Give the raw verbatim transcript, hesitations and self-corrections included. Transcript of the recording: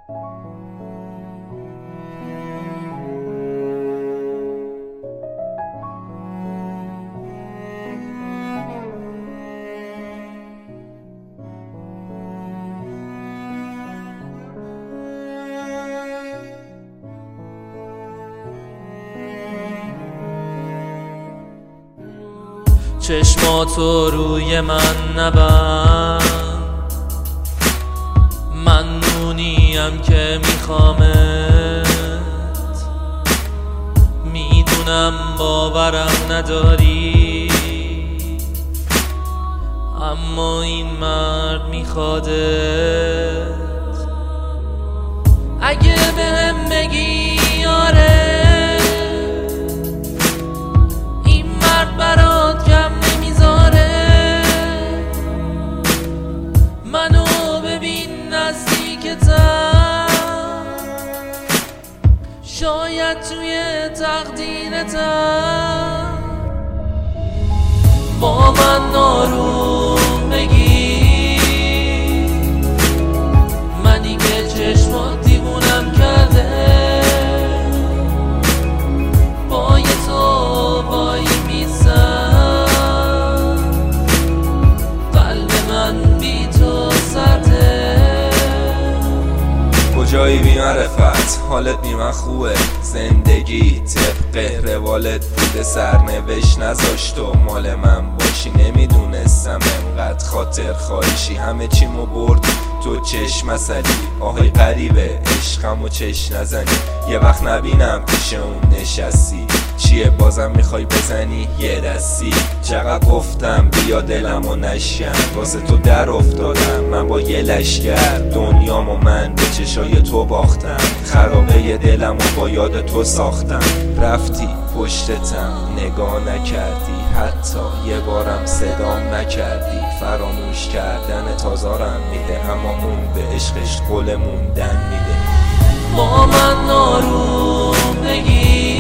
چشماتو روی من نبند، من نونیم که میخوامت، میدونم باورم نداری، اما این مرد میخوادت. اگه بهم بگی آره این مرد برات کم نمیذاره، منو ببین نزدیکتم، شاید توی تقدیرتم با من آروم بگی، منی که چشمات دیوونم کرده، پای تو وای میسم، قلب من بی تو سرده. کجایی بی معرفت، حالت بی من خوبه، زندگی طبق روالت بوده، سرنوشت نذاشت و مال من باشی، نمیدونستم انقدر خاطر خواهشی، همه چیمو برد تو چشم مسلی، آهای غریبه عشقمو چش نزنی، یه وقت نبینم پیش اون نشستی، چیه بازم میخوای بزنی یه دستی، چقدر گفتم بیا دلمو نشکن، واسه تو در افتادم من با یه لشگر، دنیامو من به چشای تو باختم، خرابه دلمو با یاد تو ساختم، رفتی پشتتم نگاه نکردی، حتی یه بارم صدام نکردی، فراموش کردن تازارم میده، اما اون به عشقش قول موندن میده. با من آروم بگی